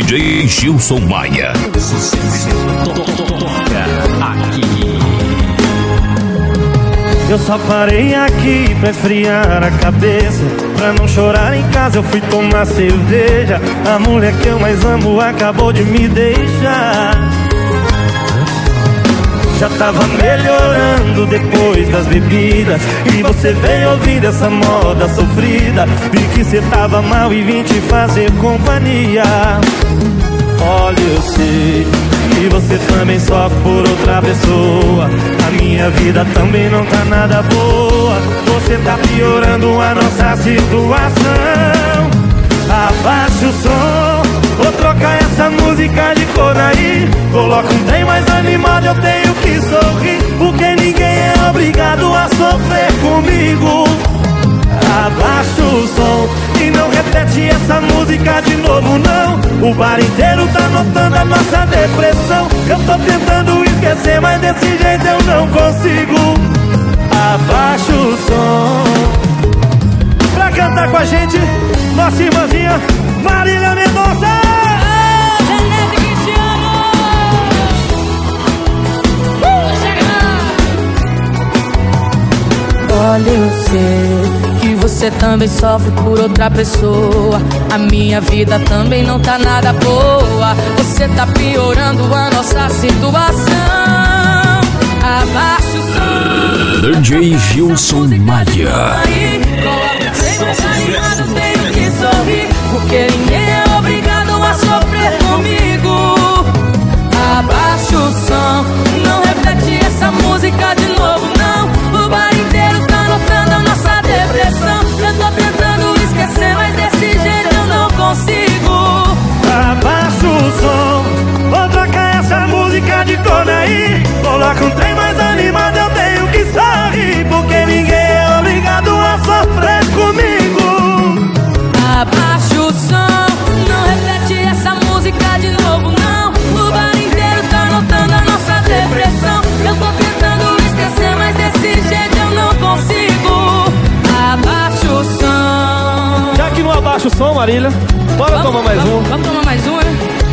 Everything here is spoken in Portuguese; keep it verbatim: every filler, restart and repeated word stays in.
D J Gilson Maia. Aqui. Eu só parei aqui pra esfriar a cabeça. Pra não chorar em casa eu fui tomar cerveja. A mulher que eu mais amo acabou de me deixar. Já tava melhorando depois das bebidas, e você veio ouvindo essa moda sofrida. Vi que cê tava mal e vim te fazer companhia. Olha, eu sei que você também sofre por outra pessoa. A minha vida também não tá nada boa. Você tá piorando a nossa situação. Abaixa o som, vou trocar essa música de cor aí. Coloca um trem mais animado, eu tenho que sorrir, porque ninguém é obrigado a sofrer comigo. Abaixa o som e não repete essa música de novo não. O bar inteiro tá notando a nossa depressão. Eu tô tentando esquecer, mas desse jeito eu não consigo. Abaixa o som. Pra cantar com a gente, nossa irmãzinha Marília Mendonça. Olha, eu sei que você também sofre por outra pessoa. A minha vida também não tá nada boa. Você tá piorando a nossa situação. Abaixa o som. D J Gilson Maia. Coloca o trem mais animado, tenho que sorrir, porque ninguém é obrigado a sofrer comigo. Abaixa o som, não repete essa música de novo não. O bar inteiro tá notando a nossa depressão. Eu tô tentando esquecer, mas desse jeito eu não consigo. Abaixa o som, vou trocar essa música de cor aí. Coloca um trem mais animado, eu tenho que sorrir, porque ninguém é obrigado a sofrer comigo. Abaixa o som, não repete essa música de novo não. O bar inteiro tá notando a nossa depressão. Eu tô tentando esquecer, mas desse jeito eu não consigo. Abaixa o som. Já que não abaixa o som, Marília, bora Vamos, tomar mais vamos, um. Vamos tomar mais um, né?